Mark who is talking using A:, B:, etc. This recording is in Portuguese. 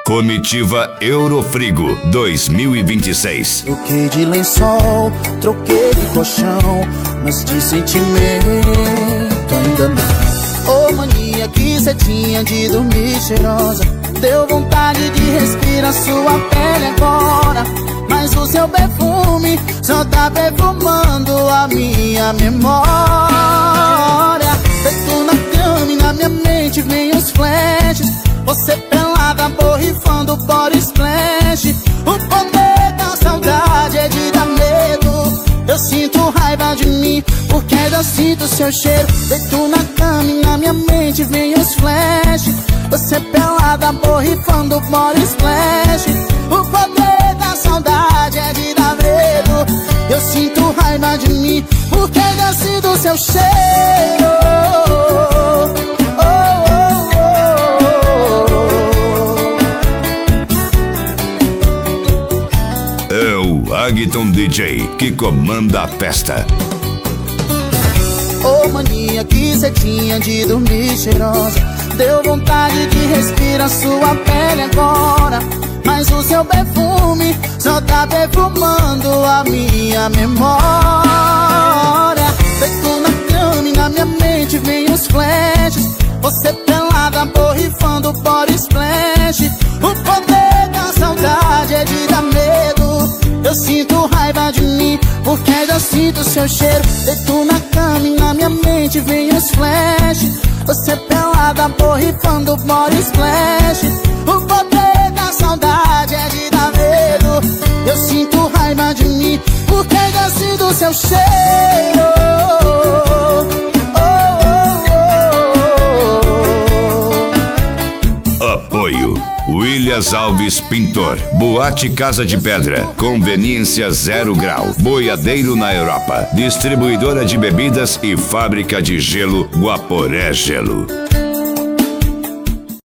A: Comitiva Eurofrigo 2026.
B: Troquei de lençol, troquei de colchão, mas de sentimento ainda não. Ô mania que cê tinha de dormir cheirosa, deu vontade de respirar sua pele agora. Mas o seu perfume só tá perfumando a minha memória. Deito na cama e na minha mente vem os flashes, você pelada borrifando body splash. O poder da saudade é de dar medo. Eu sinto raiva de mim porque ainda sinto seu cheiro. Deito na cama e na minha mente vem os flashes, você pelada borrifando body splash. O poder da saudade é de dar medo. Eu sinto raiva de mim porque ainda sinto seu cheiro.
A: É o Agton DJ que comanda a festa.
B: Ô mania que cê tinha de dormir cheirosa, deu vontade de respirar sua pele agora. Mas o seu perfume só tá perfumando a minha memória. Deito na cama e na minha mente vem os flashes, você pelada borrifando body splash. O poder da saudade é de dar medo. Eu sinto raiva de mim porque ainda sinto seu cheiro. Deito na cama e na minha mente vem os flashes, você pelada borrifando body splash. O poder da saudade é de dar medo. Eu sinto raiva de mim porque ainda sinto seu cheiro.
A: Apoio Williams Alves Pintor, Boate Casa de Pedra, Conveniência 0 Grau, Boiadeiro na Europa, Distribuidora de Bebidas e Fábrica de Gelo Guaporé Gelo.